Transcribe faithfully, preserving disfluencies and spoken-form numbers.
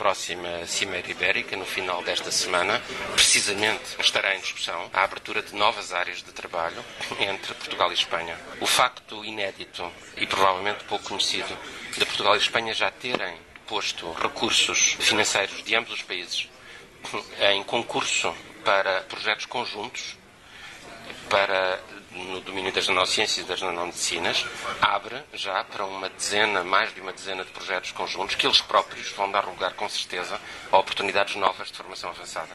próxima Cimeira Ibérica, no final desta semana, precisamente estará em discussão a abertura de novas áreas de trabalho entre Portugal e Espanha. O facto inédito e provavelmente pouco conhecido de Portugal e Espanha já terem posto recursos financeiros de ambos os países em concurso para projetos conjuntos para, no domínio das nanociências e das nanomedicinas, abre já para uma dezena, mais de uma dezena de projetos conjuntos que eles próprios vão dar lugar, com certeza, a oportunidades novas de formação avançada.